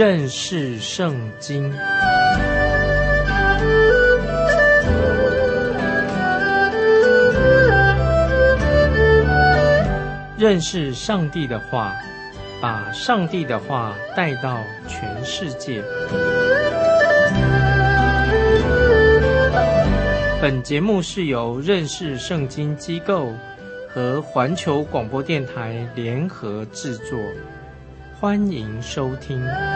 认识圣经。认识上帝的话，把上帝的话带到全世界。本节目是由认识圣经机构和环球广播电台联合制作，欢迎收听。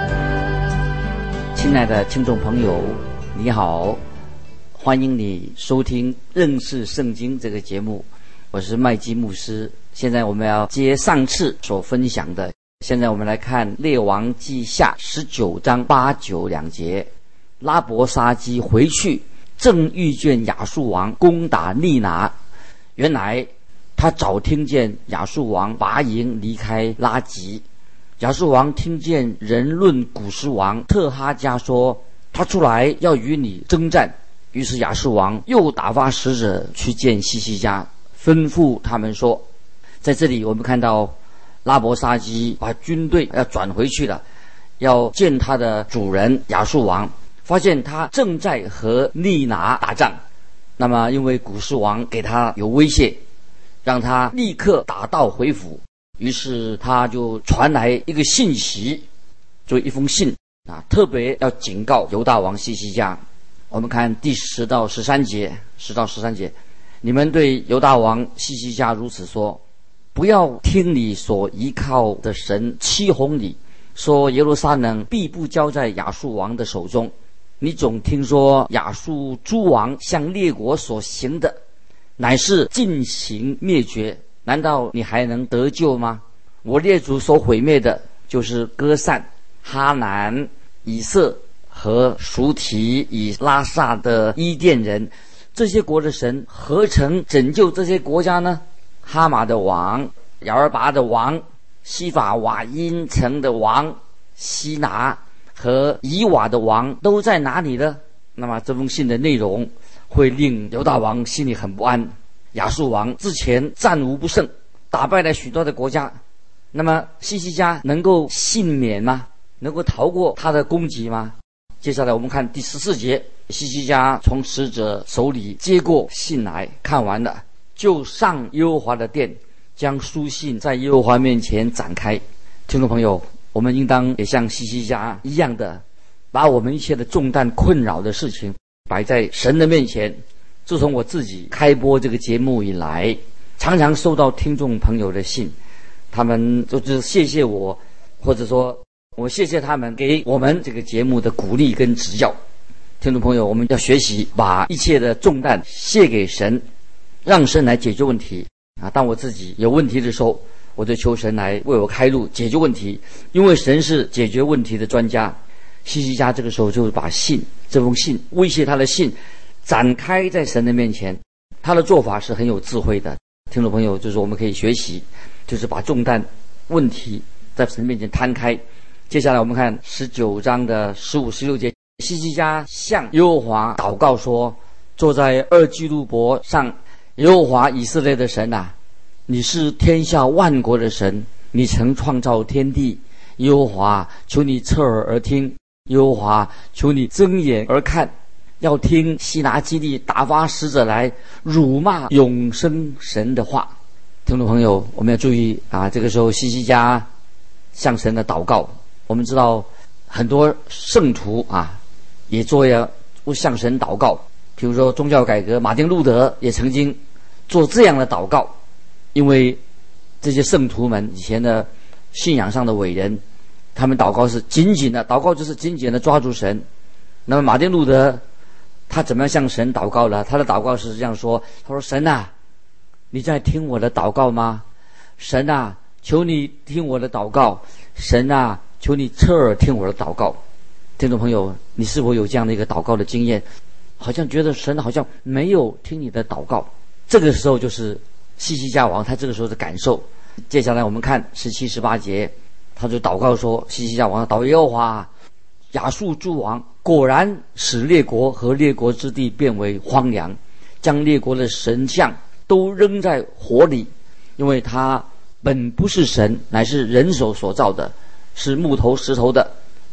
亲爱的听众朋友，你好，欢迎你收听认识圣经这个节目，我是麦基牧师。现在我们要接上次所分享的，现在我们来看列王记下19章8、9两节。拉伯沙基回去，正遇见亚述王攻打利拿。原来他早听见亚述王拔营离开拉吉。亚述王听见人论古实王特哈加说，他出来要与你征战。于是亚述王又打发使者去见西西家，吩咐他们说，在这里我们看到拉伯沙基把军队要转回去了，要见他的主人亚述王，发现他正在和利拿打仗。那么因为古实王给他有威胁，让他立刻打道回府，于是他就传来一个信息，就一封信特别要警告犹大王西西家。我们看第10到13节，你们对犹大王西西家如此说，不要听你所依靠的神欺哄你，说耶路撒冷必不交在亚述王的手中。你总听说亚述诸王向列国所行的，乃是尽行灭绝，难道你还能得救吗？我列祖所毁灭的，就是歌散、哈南、以色和属提以拉萨的伊甸人，这些国的神何曾拯救这些国家呢？哈马的王、亚尔拔的王、西法瓦因城的王、西拿和以瓦的王都在哪里呢？那么这封信的内容会令犹大王心里很不安。亚述王之前战无不胜，打败了许多的国家，那么西西家能够幸免吗？能够逃过他的攻击吗？接下来我们看第14节，西西家从使者手里接过信来，看完了，就上耶和华的殿，将书信在耶和华面前展开。听众朋友，我们应当也像西西家一样的，把我们一切的重担困扰的事情摆在神的面前。自从我自己开播这个节目以来，常常收到听众朋友的信，他们就是谢谢我，或者说我谢谢他们给我们这个节目的鼓励跟指教。听众朋友，我们要学习把一切的重担卸给神，让神来解决问题当我自己有问题的时候，我就求神来为我开路解决问题，因为神是解决问题的专家。西西家这个时候就把这封信威胁他的信展开在神的面前，他的做法是很有智慧的。听众朋友，就是我们可以学习，就是把重担问题在神面前摊开。接下来我们看19章的15、16节，西西家向耶和华祷告说，坐在2基路伯上，耶和华以色列的神啊，你是天下万国的神，你曾创造天地。耶和华，求你侧耳而听，耶和华，求你睁眼而看，要听西拿基利打发使者来辱骂永生神的话。听众朋友，我们要注意这个时候西西家向神的祷告。我们知道很多圣徒也要向神祷告，比如说宗教改革，马丁路德也曾经做这样的祷告。因为这些圣徒们以前的信仰上的伟人，他们祷告是紧紧的，祷告就是紧紧的抓住神。那么马丁路德他怎么样向神祷告呢？他的祷告是这样说，他说，神啊，你在听我的祷告吗？神啊，求你听我的祷告，神啊，求你侧耳听我的祷告。听众朋友，你是否有这样的一个祷告的经验？好像觉得神好像没有听你的祷告。这个时候就是西西家王他这个时候的感受。接下来我们看17、18节，他就祷告说，西西家王祷耶和华，亚述诸王果然使列国和列国之地变为荒凉，将列国的神像都扔在火里，因为他本不是神，乃是人手所造的，是木头石头的。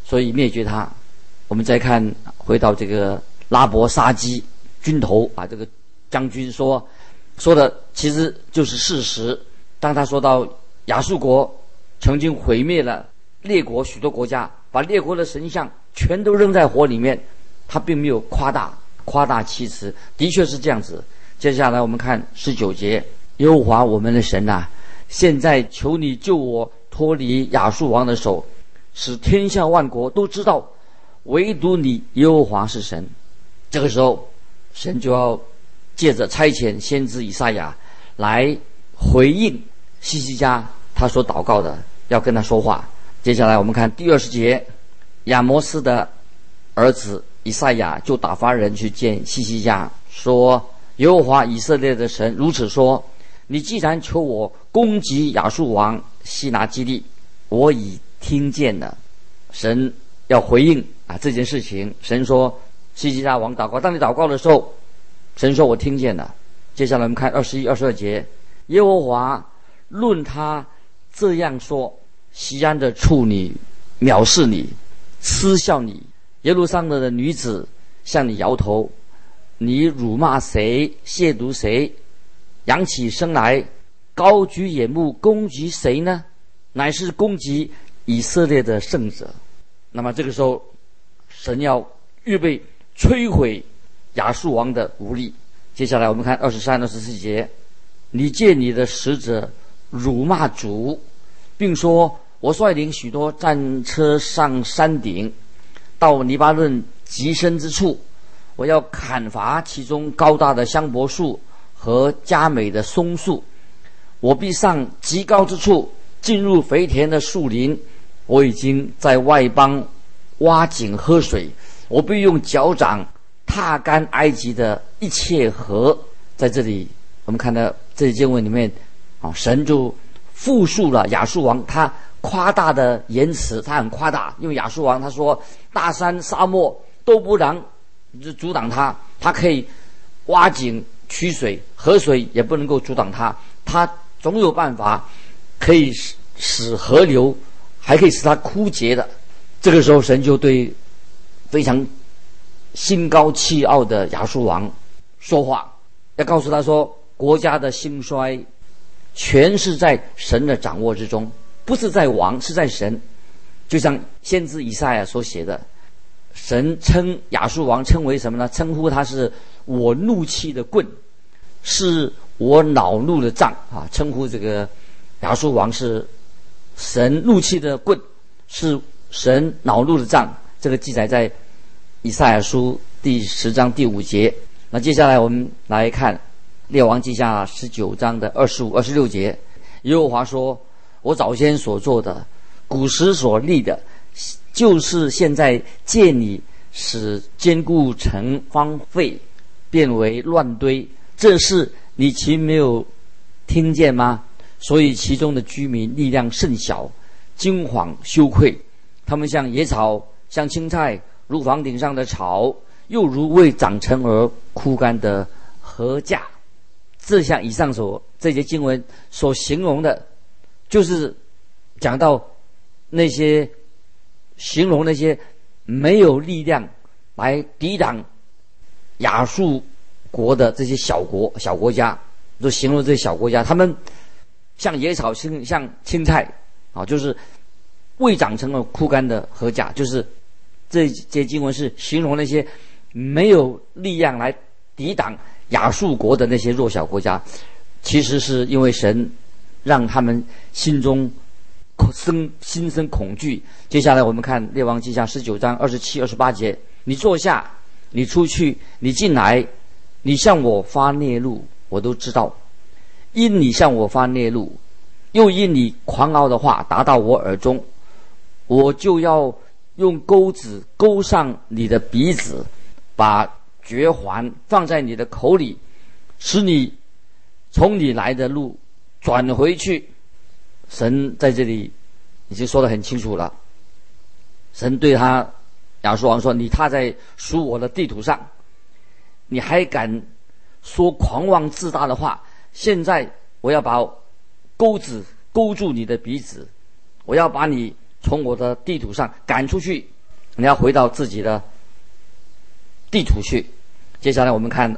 所以灭绝他。我们再看回到这个拉伯沙基军头啊，这个将军说的其实就是事实。当他说到亚述国曾经毁灭了列国许多国家，把列国的神像全都扔在火里面，他并没有夸大其词，的确是这样子。接下来我们看19节，耶和华我们的神啊，现在求你救我脱离亚述王的手，使天下万国都知道唯独你耶和华是神。这个时候神就要借着差遣先知以赛亚来回应希西家他所祷告的，要跟他说话。接下来我们看第20节，亚摩斯的儿子以赛亚就打发人去见希西家，说耶和华以色列的神如此说，你既然求我攻击亚述王西拿基立，我已听见了。神要回应这件事情。神说希西家王祷告，当你祷告的时候，神说我听见了。接下来我们看21、22节，耶和华论他这样说，西安的处女藐视你，嗤笑你，耶路撒冷的女子向你摇头，你辱骂谁，亵渎谁，扬起身来高举眼目攻击谁呢？乃是攻击以色列的圣者。那么这个时候神要预备摧毁亚述王的武力。接下来我们看23、24节，你借你的使者辱骂主，并说我率领许多战车上山顶，到黎巴嫩极深之处，我要砍伐其中高大的香柏树和佳美的松树，我必上极高之处，进入肥田的树林。我已经在外邦挖井喝水，我必用脚掌踏干埃及的一切河。在这里我们看到这里经文里面神就复述了亚述王他夸大的言辞，他很夸大，因为亚述王他说大山沙漠都不能阻挡他，他可以挖井取水，河水也不能够阻挡他，他总有办法可以使河流还可以使它枯竭的。这个时候神就对非常心高气傲的亚述王说话，要告诉他说国家的兴衰全是在神的掌握之中，不是在王，是在神。就像先知以赛亚所写的，神称亚述王称为什么呢？称呼他是我怒气的棍，是我恼怒的杖称呼这个亚述王是神怒气的棍，是神恼怒的杖。这个记载在以赛亚书第10章第5节。那接下来我们来看列王记下19章的25、26节。耶和华说，我早先所做的，古时所立的，就是现在借你使坚固城荒废，变为乱堆，这事你岂没有听见吗？所以其中的居民力量甚小，惊惶羞愧，他们像野草，像青菜，如房顶上的草，又如未长成而枯干的禾稼。这像以上这些经文所形容的，就是讲到那些形容那些没有力量来抵挡亚述国的这些小国家，都形容这些小国家，他们像野草，像青菜就是未长成了枯干的禾稼。就是这些经文是形容那些没有力量来抵挡亚述国的那些弱小国家。其实是因为神让他们心中心生恐惧。接下来我们看列王记下19章27、28节，你坐下，你出去，你进来，你向我发烈怒，我都知道。因你向我发烈怒，又因你狂傲的话达到我耳中，我就要用钩子钩上你的鼻子，把绝环放在你的口里，使你从你来的路转回去。神在这里已经说得很清楚了，神对他亚述王说，你踏在属我的地图上，你还敢说狂妄自大的话，现在我要把钩子勾住你的鼻子，我要把你从我的地图上赶出去， 你要回到自己的地图去。接下来我们看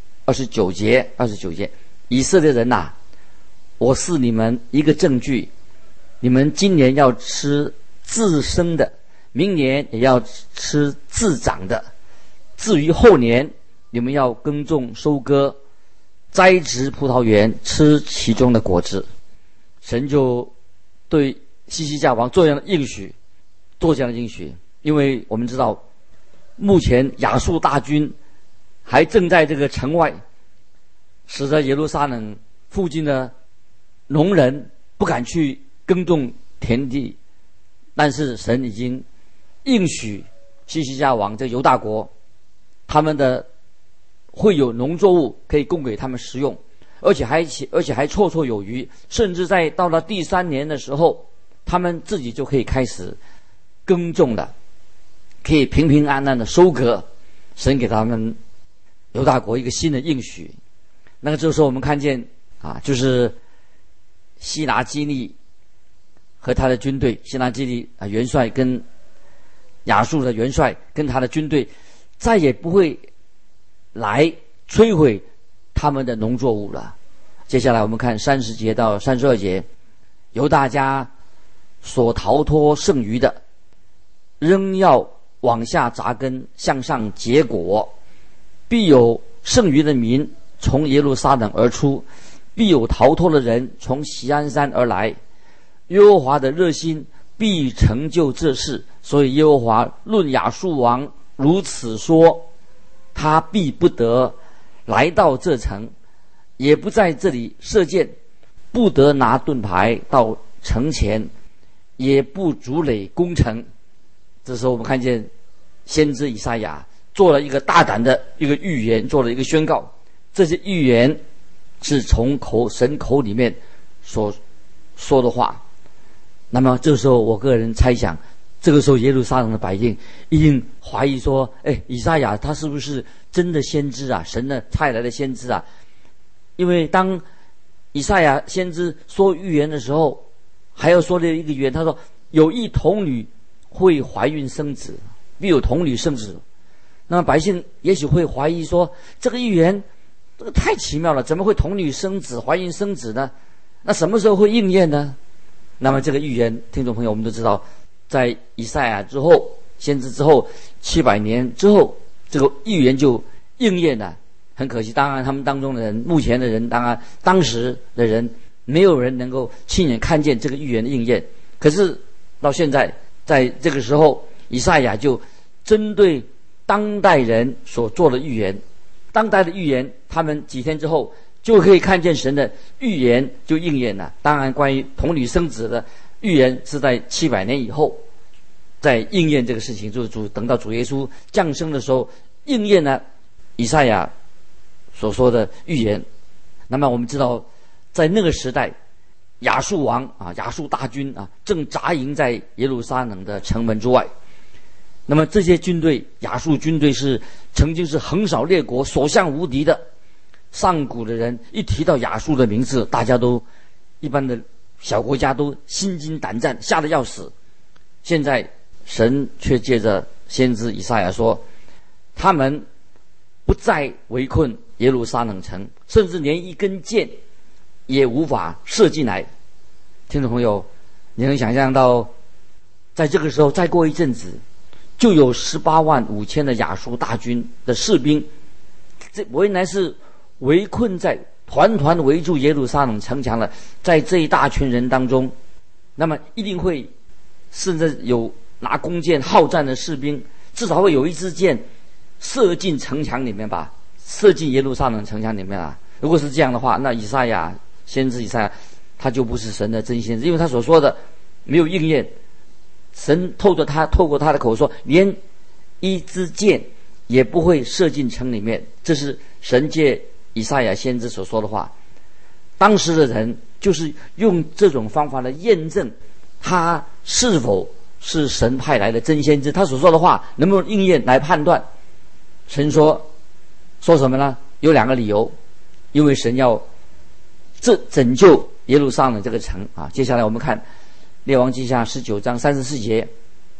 29节，以色列人呐，我是你们一个证据，你们今年要吃自生的，明年也要吃自长的，至于后年，你们要耕种收割，栽植葡萄园，吃其中的果子。神就对西西家王做这样的应许，因为我们知道目前亚述大军还正在这个城外，使得耶路撒冷附近的农人不敢去耕种田地，但是神已经应许西西家王这犹大国，他们的会有农作物可以供给他们食用，而且还绰绰有余，甚至在到了第3年的时候，他们自己就可以开始耕种了，可以平平安安的收割。神给他们犹大国一个新的应许。那个这个时候我们看见就是西拿基利和他的军队，西拿基利元帅跟亚述的元帅跟他的军队再也不会来摧毁他们的农作物了。接下来我们看30节到32节，犹大家所逃脱剩余的，仍要往下扎根，向上结果，必有剩余的民从耶路撒冷而出，必有逃脱的人从锡安山而来。耶和华的热心必成就这事，所以耶和华论亚述王如此说，他必不得来到这城，也不在这里射箭，不得拿盾牌到城前，也不筑垒攻城。这时候我们看见先知以赛亚做了一个大胆的一个预言，做了一个宣告。这些预言是从神口里面所说的话。那么这个时候我个人猜想，这个时候耶路撒冷的百姓一定怀疑说，以赛亚他是不是真的先知啊，神的派来的先知啊？因为当以赛亚先知说预言的时候，还要说了一个预言，他说有一童女会怀孕生子，必有童女生子。那么百姓也许会怀疑说，这个预言这个太奇妙了，怎么会童女生子，怀孕生子呢？那什么时候会应验呢？那么这个预言，听众朋友我们都知道，在以赛亚之后，先知之后700年之后，这个预言就应验了。很可惜，当然他们当中的人，目前的人，当然当时的人没有人能够亲眼看见这个预言的应验。可是到现在，在这个时候，以赛亚就针对当代人所做的预言，当代的预言，他们几天之后就可以看见神的预言就应验了。当然关于童女生子的预言是在700年以后在应验这个事情，就是等到主耶稣降生的时候应验了以赛亚所说的预言。那么我们知道在那个时代，亚述王亚述大军正扎营在耶路撒冷的城门之外。那么这些军队，亚述军队是曾经是横扫列国，所向无敌的。上古的人一提到亚述的名字，大家都一般的小国家都心惊胆战，吓得要死。现在神却借着先知以赛亚说，他们不再围困耶路撒冷城，甚至连一根箭也无法射进来。听众朋友，你能想象到在这个时候再过一阵子，就有18万5千的亚述大军的士兵，这原来是围困在团团围住耶路撒冷城墙了。在这一大群人当中，那么一定会甚至有拿弓箭好战的士兵，至少会有一支箭射进城墙里面吧，射进耶路撒冷城墙里面啊。如果是这样的话，那先知以赛亚他就不是神的真先知，因为他所说的没有应验。神透过他的口说，连一支箭也不会射进城里面。这是神借以赛亚先知所说的话。当时的人就是用这种方法来验证他是否是神派来的真先知，他所说的话能不能应验来判断。神说什么呢？有2个理由，因为神要拯救耶路撒冷这个城啊。接下来我们看列王记下19章34节，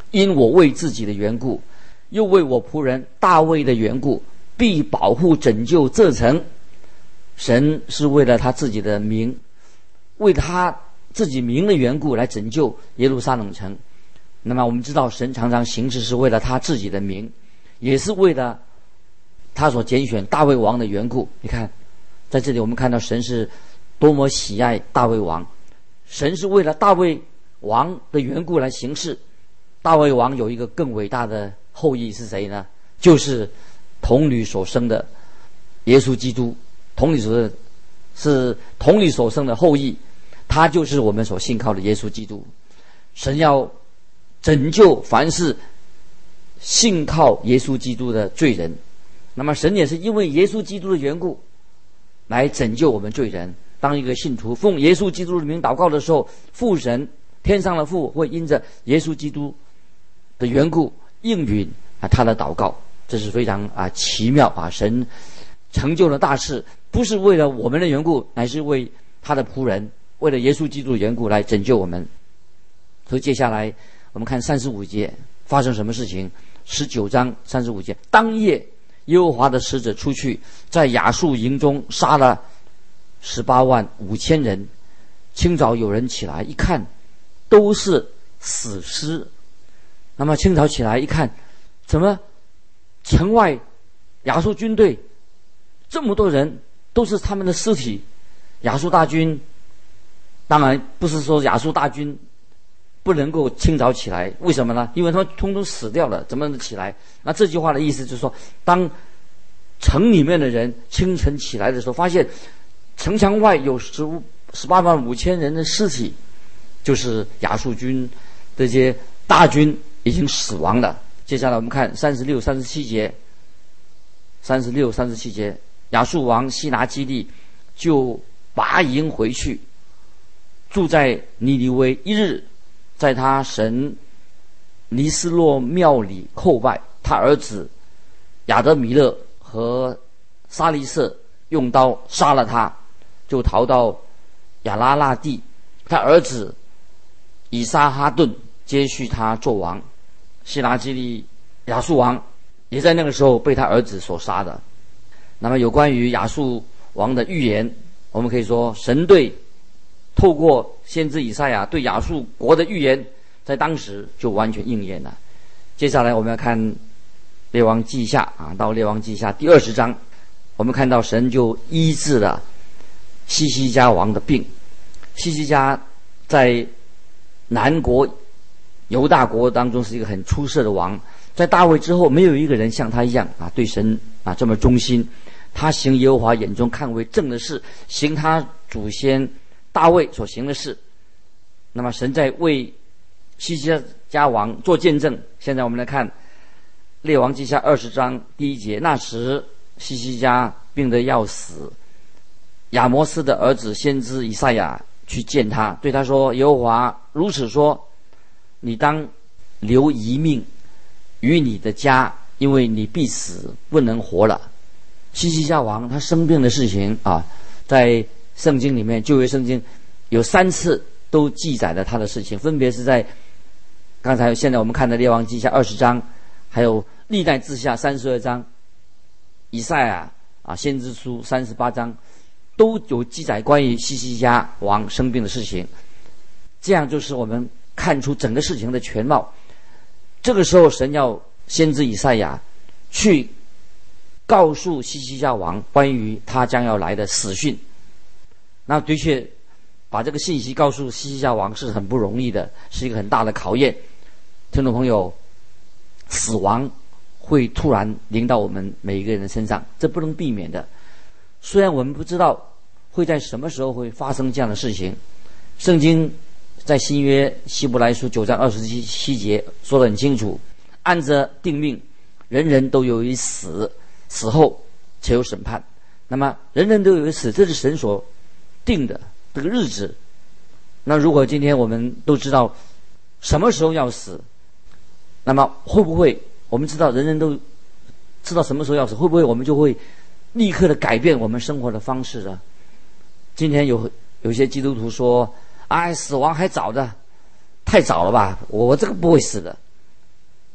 因我为自己的缘故，又为我仆人大卫的缘故，必保护拯救这城。神是为了他自己的名，为他自己名的缘故来拯救耶路撒冷城。那么我们知道，神常常行事是为了他自己的名，也是为了他所拣选大卫王的缘故。你看，在这里我们看到神是多么喜爱大卫王，神是为了大卫王的缘故来行事。大卫王有一个更伟大的后裔是谁呢？就是童女所生的耶稣基督。童女所生的后裔，他就是我们所信靠的耶稣基督。神要拯救凡是信靠耶稣基督的罪人，那么神也是因为耶稣基督的缘故来拯救我们罪人。当一个信徒奉耶稣基督的名祷告的时候，父神天上的父会因着耶稣基督的缘故应允他的祷告。这是非常奇妙神成就了大事，不是为了我们的缘故，乃是为他的仆人，为了耶稣基督的缘故来拯救我们。所以接下来我们看35节发生什么事情。19章35节，当夜耶和华的使者出去，在亚述营中杀了185000人。清早有人起来一看，都是死尸。那么清早起来一看，怎么城外亚述军队这么多人都是他们的尸体？亚述大军当然不是说亚述大军不能够清早起来，为什么呢？因为他们通通死掉了，怎么能起来？那这句话的意思就是说，当城里面的人清晨起来的时候，发现城墙外有185000人的尸体，就是亚述军这些大军已经死亡了。接下来我们看36、37节。36、37节，亚述王西拿基利就拔营回去，住在尼尼微1日，在他神尼斯洛庙里叩拜。他儿子亚德米勒和沙利瑟用刀杀了他，就逃到亚拉腊地。他儿子以撒哈顿接续他做王。西拿基利亚述王也在那个时候被他儿子所杀的。那么有关于亚述王的预言，我们可以说神透过先知以赛亚对亚述国的预言，在当时就完全应验了。接下来我们要看列王记下到列王记下第20章，我们看到神就医治了西西家王的病。西西家在南国犹大国当中是一个很出色的王，在大卫之后没有一个人像他一样对神这么忠心。他行耶和华眼中看为正的事，行他祖先大卫所行的事。那么神在为西西家王做见证。现在我们来看列王记下20章第1节，那时西西家病得要死，亚摩斯的儿子先知以赛亚去见他，对他说，耶和华如此说，你当留一命于你的家，因为你必死，不能活了。西西家王他生病的事情在圣经里面，旧约圣经有3次都记载了他的事情，分别是在现在我们看的列王记下20章，还有历代志下32章，以赛亚先知书38章，都有记载关于西西家王生病的事情。这样就是我们看出整个事情的全貌。这个时候神要先知以赛亚去告诉西西家王关于他将要来的死讯。那的确把这个信息告诉西西家王是很不容易的，是一个很大的考验。听众朋友，死亡会突然临到我们每一个人的身上，这不能避免的。虽然我们不知道会在什么时候会发生这样的事情，圣经在新约希伯来书9章27节说得很清楚，按着定命，人人都有一死，死后且有审判。那么人人都有一死，这是神所定的这个日子。那如果今天我们都知道什么时候要死，那么会不会我们知道人人都知道什么时候要死，会不会我们就会立刻的改变我们生活的方式呢？今天有些基督徒说，死亡还早的，太早了吧，我这个不会死的。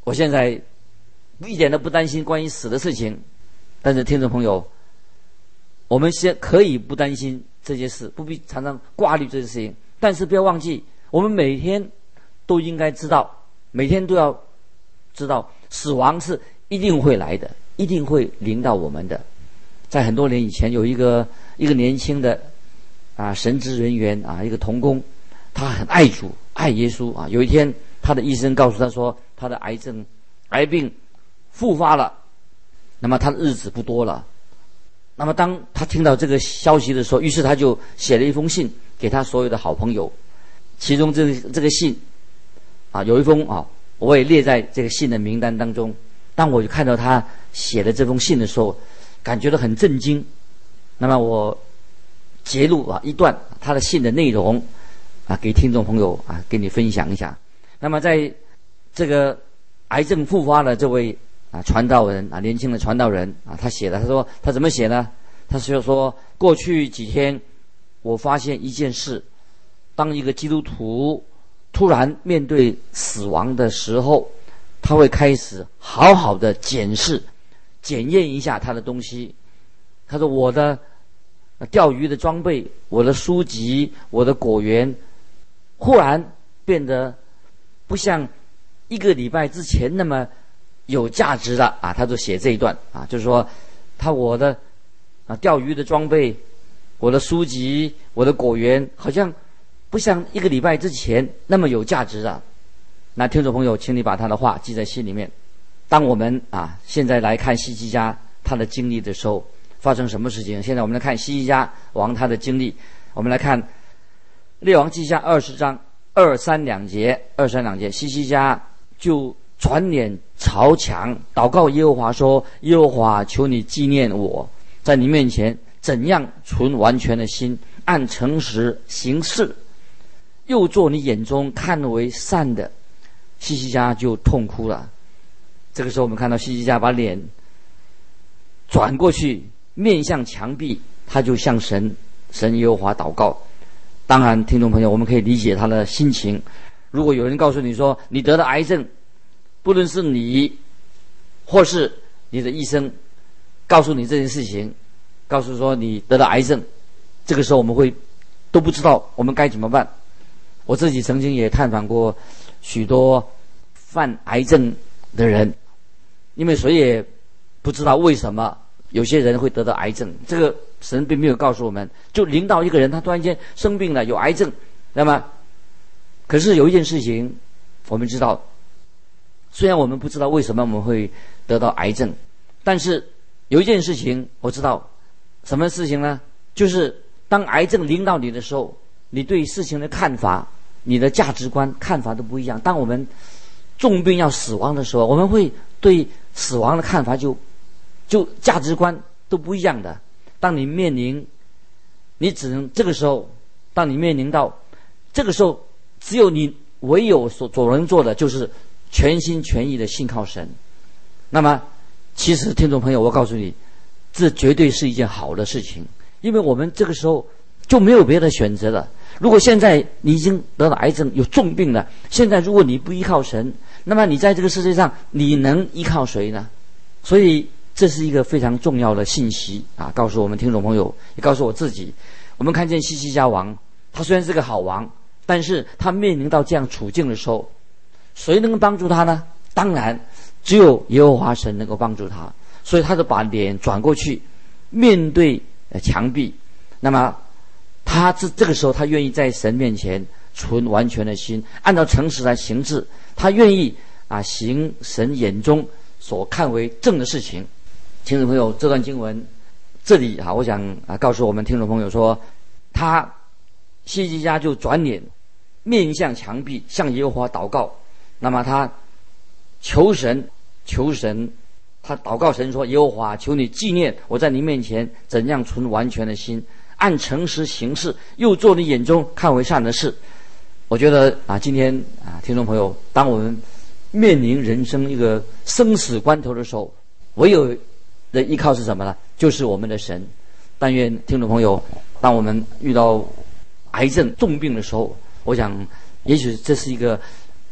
我现在一点都不担心关于死的事情。但是听众朋友，我们先可以不担心这些事，不必常常挂虑这些事情，但是不要忘记，我们每天都应该知道，每天都要知道死亡是一定会来的，一定会临到我们的。在很多年以前，有一个年轻的神职人员一个同工，他很爱主爱耶稣有一天他的医生告诉他说，他的癌病复发了，那么他的日子不多了。那么当他听到这个消息的时候，于是他就写了一封信给他所有的好朋友，其中这个信有一封我也列在这个信的名单当中。当我就看到他写的这封信的时候，感觉到很震惊。那么我截录一段他的信的内容给听众朋友给你分享一下。那么在这个癌症复发的这位传道人年轻的传道人他写的，他说他怎么写呢？他说过去几天我发现一件事，当一个基督徒突然面对死亡的时候，他会开始好好的检验一下他的东西。他说我的钓鱼的装备，我的书籍，我的果园忽然变得不像一个礼拜之前那么有价值了他就写这一段就是说我的钓鱼的装备，我的书籍，我的果园好像不像一个礼拜之前那么有价值了。那听众朋友，请你把他的话记在心里面。当我们现在来看希西家他的经历的时候，发生什么事情？现在我们来看希西家王他的经历。我们来看列王记下20章2、3两节。希西家就转脸朝墙祷告耶和华说，耶和华，求你纪念我在你面前怎样存完全的心，按诚实行事，又做你眼中看为善的。希西家就痛哭了。这个时候我们看到希西家把脸转过去面向墙壁，他就向神耶和华祷告。当然听众朋友，我们可以理解他的心情。如果有人告诉你说你得了癌症，不论是你或是你的医生告诉你这件事情，告诉说你得了癌症，这个时候我们都不知道我们该怎么办。我自己曾经也探访过许多犯癌症的人，因为谁也不知道为什么有些人会得到癌症，这个神并没有告诉我们，就临到一个人他突然间生病了，有癌症。那么可是有一件事情我们知道，虽然我们不知道为什么我们会得到癌症，但是有一件事情我知道。什么事情呢？就是当癌症临到你的时候，你对事情的看法，你的价值观看法都不一样。当我们重病要死亡的时候，我们会对死亡的看法就价值观都不一样的。当你面临，你只能这个时候，当你面临到这个时候，只有你唯有所能做的就是全心全意的信靠神。那么其实听众朋友，我告诉你，这绝对是一件好的事情，因为我们这个时候就没有别的选择了。如果现在你已经得了癌症，有重病了，现在如果你不依靠神，那么你在这个世界上你能依靠谁呢？所以这是一个非常重要的信息告诉我们听众朋友，也告诉我自己。我们看见希西家王，他虽然是个好王，但是他面临到这样处境的时候，谁能帮助他呢？当然只有耶和华神能够帮助他。所以他就把脸转过去面对墙壁。那么他这个时候他愿意在神面前存完全的心，按照诚实来行事。他愿意行神眼中所看为正的事情。听众朋友，这段经文这里我想告诉我们听众朋友说，希西家就转脸面向墙壁，向耶和华祷告。那么他求神，他祷告神说，耶和华，求你纪念我在你面前怎样存完全的心，按诚实行事，又做你眼中看为善的事。我觉得今天听众朋友，当我们面临人生一个生死关头的时候，唯有的依靠是什么呢？就是我们的神。但愿听众朋友，当我们遇到癌症重病的时候，我想也许这是一个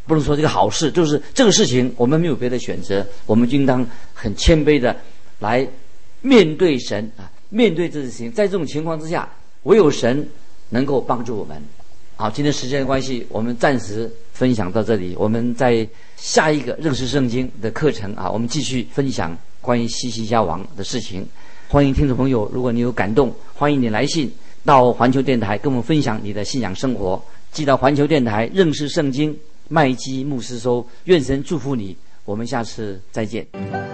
不能说这个好事，就是这个事情我们没有别的选择，我们就应当很谦卑的来面对神啊，面对这事情。在这种情况之下，唯有神能够帮助我们。好，今天时间的关系，我们暂时分享到这里。我们在下一个认识圣经的课程啊，我们继续分享关于西西家王的事情。欢迎听众朋友，如果你有感动，欢迎你来信到环球电台跟我们分享你的信仰生活。寄到环球电台认识圣经麦基牧师收。愿神祝福你，我们下次再见。